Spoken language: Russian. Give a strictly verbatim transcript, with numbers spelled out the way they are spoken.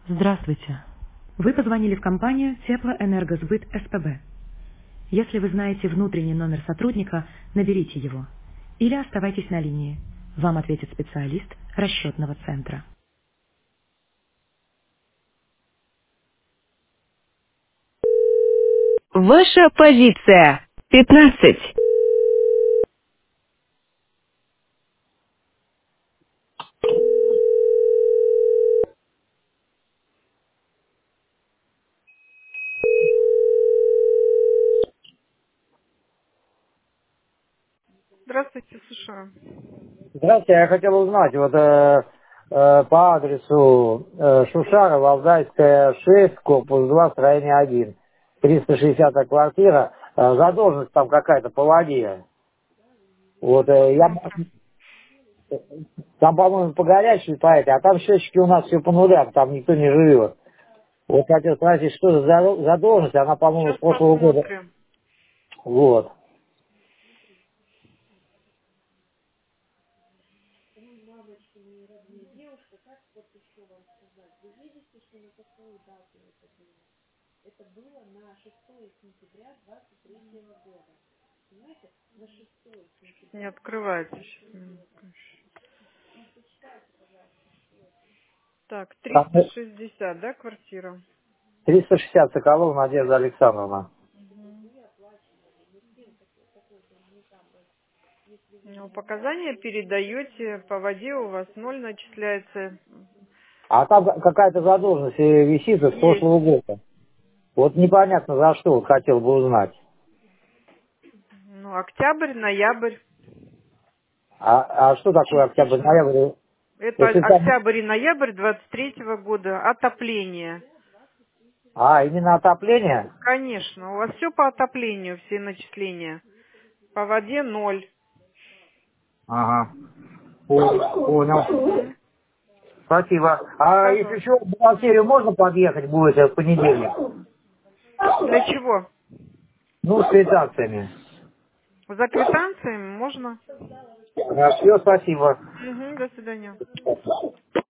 Здравствуйте. Вы позвонили в компанию Теплоэнергосбыт СПБ. Если вы знаете внутренний номер сотрудника, наберите его. Или оставайтесь на линии. Вам ответит специалист расчетного центра. Ваша позиция. пятнадцать. Здравствуйте, слушаю. Здравствуйте, я хотел узнать, вот э, э, по адресу э, Шушара, Валдайская, шесть, корпус два, строение один, триста шестидесятая квартира, э, задолженность там какая-то по воде. Вот, э, я, Посмотрим. там, по-моему, по горячей по этой, а там счетчики у нас все по нулям, там никто не живет. Вот хотел спросить, что за задол- задолженность, она, по-моему, с Сейчас прошлого года. посмотрим. Вот. Не открывается. Сейчас, минутку. Так, Там триста шестьдесят, да, квартира? триста шестьдесят Соколова Надежда Александровна. Ну, показания передаете, по воде у вас ноль начисляется. А там какая-то задолженность э, висит с Есть. прошлого года. Вот непонятно за что, вот хотел бы узнать. Ну, октябрь, ноябрь. А, а что такое октябрь, Частично. ноябрь? Это Если там... октябрь и ноябрь двадцать третьего года. Отопление. А, именно отопление? Конечно, у вас все по отоплению, все начисления. По воде ноль. Ага. Понял. Понял. Мгм. Спасибо. А если Пожалуйста. что, в бухгалтерию можно подъехать будет э, в понедельник? Для чего? Ну, с квитанциями. За квитанциями можно. Все, спасибо. Мгм, до свидания.